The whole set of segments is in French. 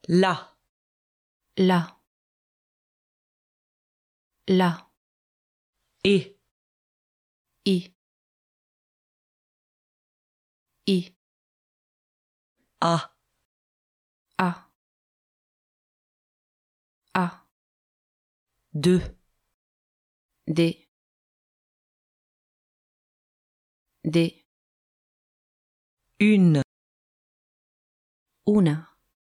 là, là, là, et, i, à, a, de, de, une, una,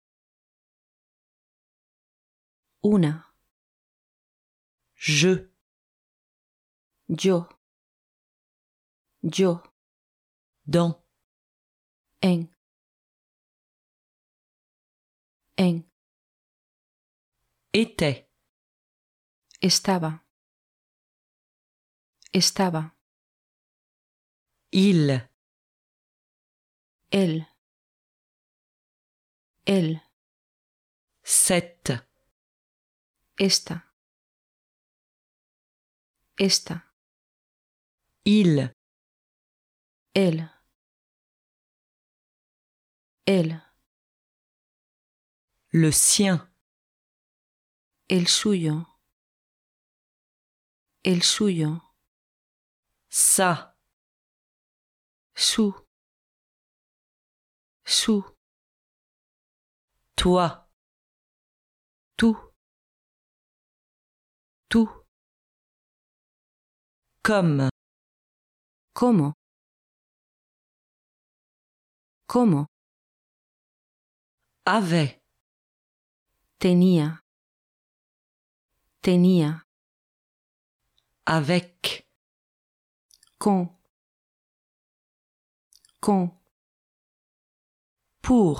je, yo, dans, en, était, estaba, il, él, cette, esta, il, él, le sien, el suyo, sa, su, toi, tú, comme, cómo, avait, tenía, avec, con, pour,